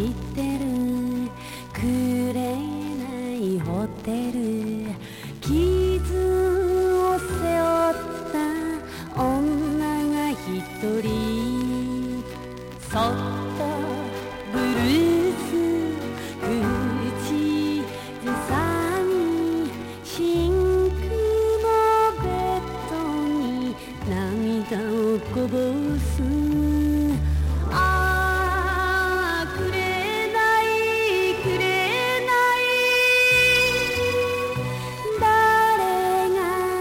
ってるくれないホテル、傷を背負った女が一人、そっとブルース口ずさみ、シンクのベッドに涙をこぼす。